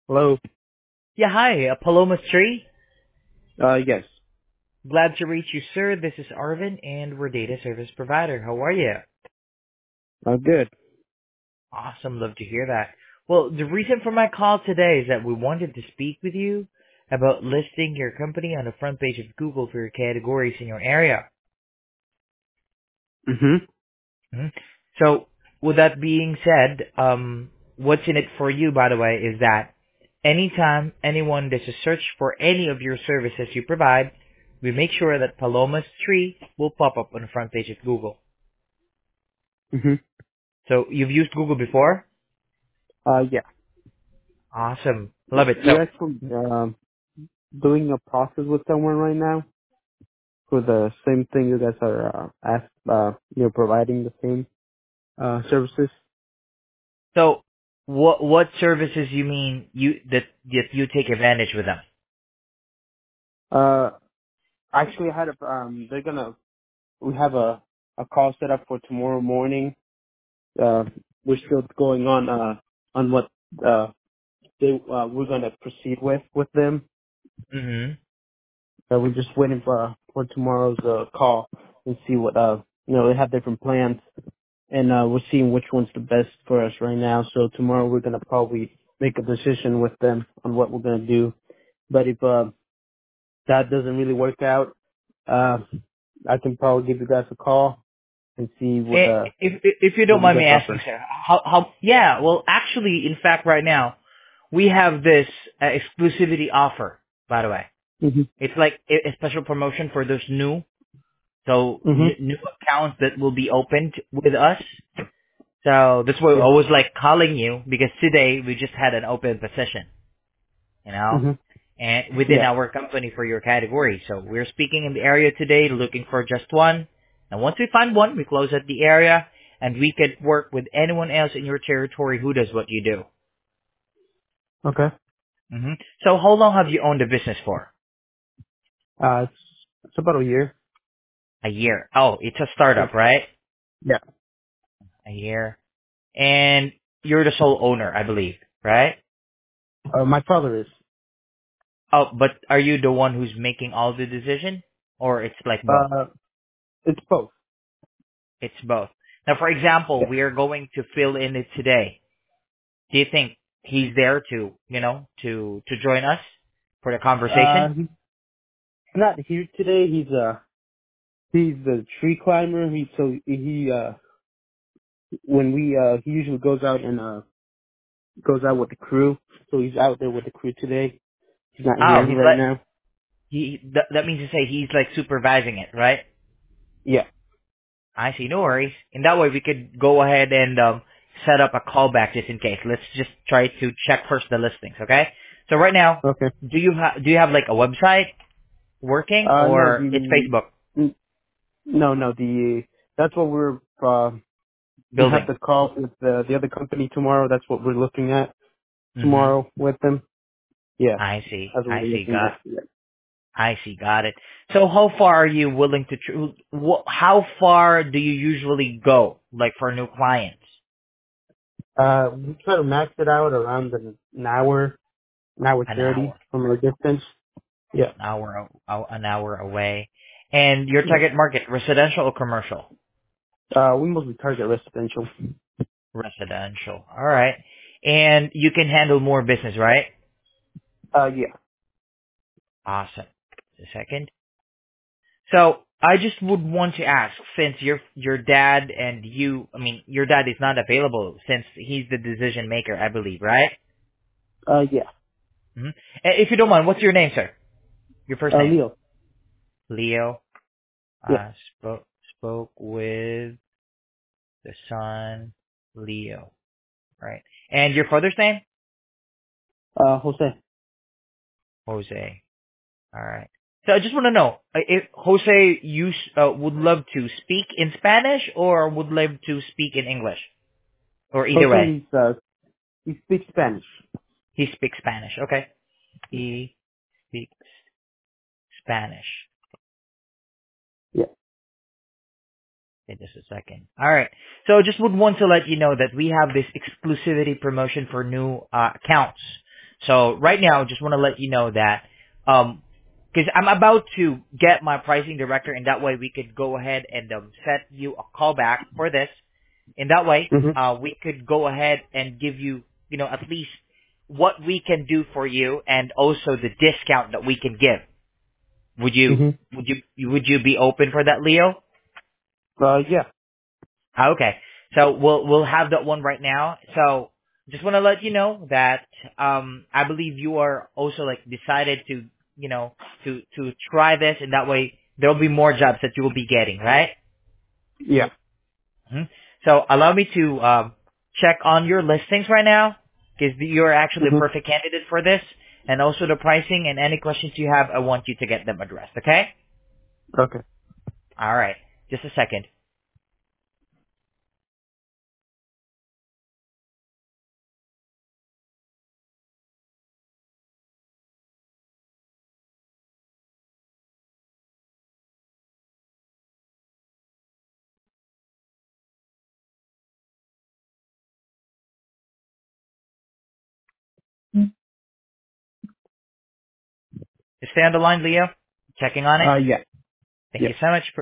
Hello. Yeah, hi, Paloma Tree. Yes. Glad to reach you, sir. This is Arvin, and we're data service provider. How are you? Good. Awesome, love to hear that. Well, the reason for my call today is that we wanted to speak with you about listing your company on the front page of Google for your categories in your area. Mhm. Mhm. So, with that being said, what's in it for you, by the way, is that anytime anyone does a search for any of your services you provide, we make sure that Paloma's tree will pop up on the front page of Google. Mhm. So you've used Google before? Yeah. Awesome. Love it. We're actually doing a process with someone right now for the same thing you guys are providing the same services. So what services you mean that you take advantage with them? Uh, actually, I had we have a call set up for tomorrow morning. We're still going on what we're gonna proceed with them. Mm-hmm. We're just waiting for tomorrow's call and see what they have different plans, and we're seeing which one's the best for us right now. So tomorrow we're gonna probably make a decision with them on what we're gonna do. But if that doesn't really work out, uh, I can probably give you guys a call and see If you don't what you mind me guys asking, offer. sir, yeah, well, actually, in fact, right now, we have this exclusivity offer, by the way. Mhm. It's like a special promotion for those Mhm. new accounts that will be opened with us. So that's why I Yeah. was like calling you because today we just had an open position, you know, Mhm. and within Yeah. our company for your category. So we're speaking in the area today, looking for just one. And once we find one, we close at the area and we could work with anyone else in your territory who does what you do. Okay. So how long have you owned the business for? It's about a year. A year. Oh, it's a Yeah. startup, right? Yeah. A year. And you're the sole owner, I believe, right? My father is. Oh, but are you the one who's making all the decision? Or it's like both? Uh, it's both. It's both. Now, for example, Yeah. we are going to fill in it today. Do you think he's there to join us for the conversation? He's not here today. He's a tree climber. He when we he usually goes out with the crew. So he's out there with the crew today. He's not Oh, here he's right like, now. that means to say he's like supervising it, right? Yeah. I see, no worries. In that way, we could go ahead and set up a callback just in case. Let's just try to check first the listings, okay? So right now, Okay. do you have like a website working No, or it's Facebook no, the that's what we have building? the call with the other company tomorrow. That's what we're looking at Mm-hmm. tomorrow with them. Yeah. That's what I we're see, looking at. Yeah. got it. So how far are you willing to, how far do you usually go, like for new clients? We try to max it out around an hour An 30 hour, from our distance. Yeah. an hour away. And your Yeah. target market, residential or commercial? We mostly target residential. Residential. All right. And you can handle more business, right? Yeah. Awesome. Just a second. So I just would want to ask, since your dad and your dad is not available since he's the decision maker, I believe, right? Yeah. hmm If you don't mind, what's your name, sir? Your first name? Leo. Leo. Yeah. Spoke with the son, Leo. Right. And your father's name? Jose. Jose. All right. So I just want to know if Jose would love to speak in Spanish or would love to speak in English, or either Jose, way. he speaks Spanish. He speaks Spanish. Okay. He speaks Spanish. Yeah. Okay, just a second. All right. So I just would want to let you know that we have this exclusivity promotion for new accounts. So right now, just want to let you know that, because I'm about to get my pricing director, and that way we could go ahead and set you a call back for this. In that way, Mhm. we could go ahead and give you, at least what we can do for you, and also the discount that we can give. Would you, Mhm. would you be open for that, Leo? Yeah. Okay. So we'll have that one right now. So just want to let you know that I believe you are also like decided to, to try this, and that way there'll be more jobs that you will be getting, right? Yeah. hmm So allow me to check on your listings right now, because you're actually a Mhm. perfect candidate for this, and also the pricing and any questions you have, I want you to get them addressed. Okay? Okay. All right. Just a second. Just stay on the line, Leo. Checking on it. Yeah. Thank Yeah. you so much for.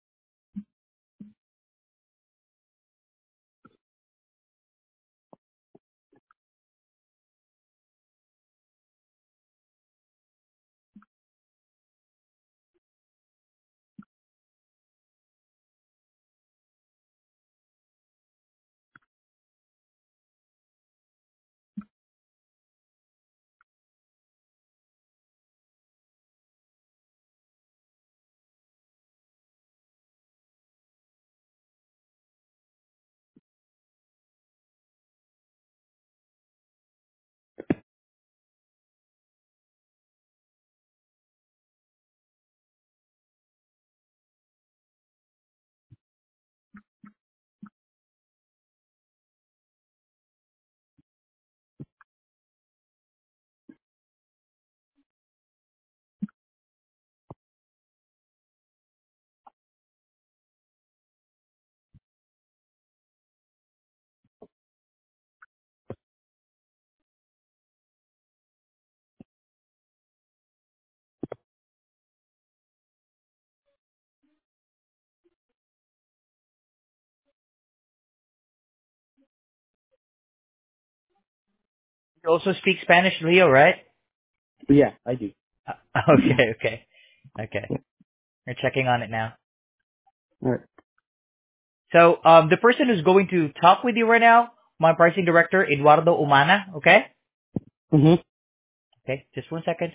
You also speak Spanish, Leo, right? Yeah. I do. Okay, okay, okay. We're checking on it now. All right. So, the person who's going to talk with you right now, my pricing director, Eduardo Umana. Okay. Mhm. Okay. Just 1 second.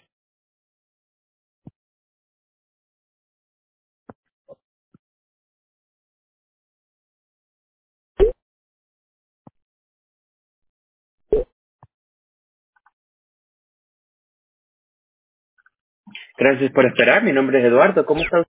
Gracias por esperar. Mi nombre es Eduardo. ¿Cómo está